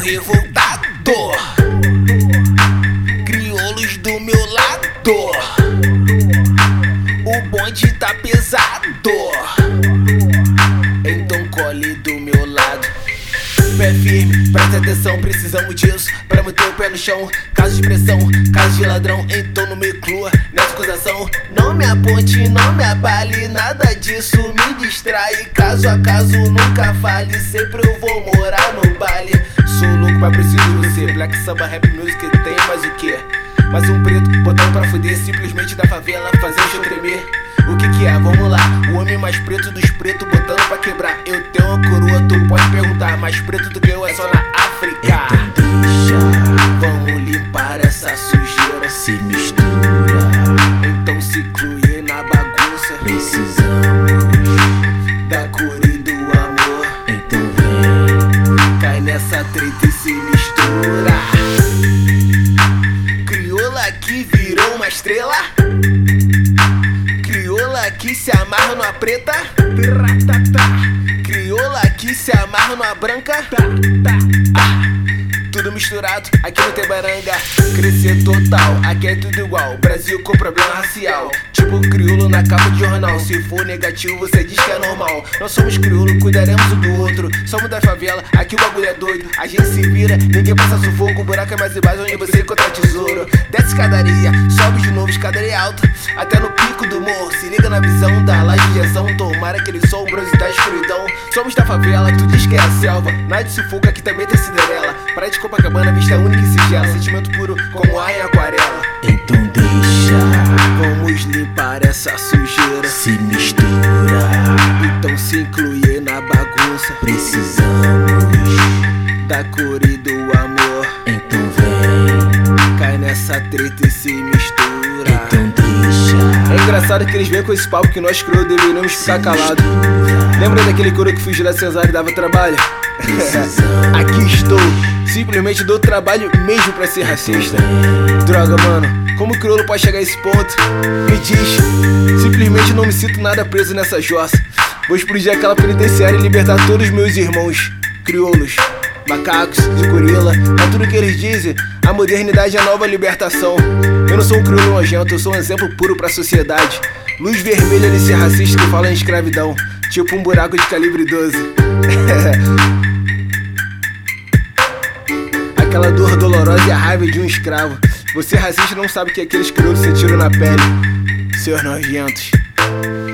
revoltado. Crioulos do meu lado, o bonde tá pesado, então colhe do meu lado. Pé firme, presta atenção, precisamos disso pra manter o pé no chão. Caso de pressão, caso de ladrão, então não me inclua nessa acusação. Não me aponte, não me abale, nada disso me distrai. Caso a caso nunca fale, sempre eu vou morar no baile. Sou louco, mas preciso de você. Black Samba, Rap Music, tem mais o que? Mais um preto, botando pra fuder, simplesmente da favela, fazer o show tremer. O que é? Vamos lá, o homem mais preto dos pretos, botando pra quebrar. Eu tenho uma coroa, tu pode perguntar, mais preto do que eu é só na África. Então deixa, Vamos limpar essa sujeira, se mistura, então se incluir na bagunça. precisamos Da cor e do amor, então vem. cai nessa treta e se mistura. Crioula que virou uma estrela, crioula que se amarra numa preta, crioula que se amarra numa branca. Tudo misturado, aqui não tem baranga. Crescer total, aqui é tudo igual. Brasil com problema racial, tipo crioulo na capa de jornal. Se for negativo, você diz que é normal. Nós somos crioulo, cuidaremos um do outro. Somos da favela, aqui o bagulho é doido. A gente se vira, ninguém passa sufoco. O buraco é mais embaixo, onde você encontra tesouro. Desce escadaria, sobe de novo, escadaria alta, até no pico do morro. Se liga na visão da laje de injeção. Tomara aquele sol bronze da escuridão. Somos da favela, tu diz que é a selva. Nada de sufoco, aqui também tem Cinderela. Praia de Copacabana, vista única e sigela. Sentimento puro como ar em aquarela. Então deixa, Vamos limpar essa sujeira, se mistura, então se incluir na bagunça. precisamos Da cor e do amor, então vem. cai nessa treta e se mistura. Então deixa, É engraçado que eles vêm com esse papo que nós criou deveríamos ficar calados. Lembra daquele coro que fugiu da Cesário e dava trabalho? Aqui estou, simplesmente dou trabalho mesmo pra ser racista. Droga, mano, como o crioulo pode chegar a esse ponto? Me diz, simplesmente não me sinto nada preso nessa jossa. Vou explodir aquela penitenciária e libertar todos os meus irmãos crioulos, macacos e gorila. É tudo que eles dizem, a modernidade é a nova libertação. Eu não sou um crioulo nojento, eu sou um exemplo puro pra sociedade. Luz vermelha nesse racista que fala em escravidão, tipo um buraco de calibre 12. Aquela dor dolorosa e a raiva de um escravo. Você racista não sabe que aqueles crioulos sentiram na pele, seus nojentos.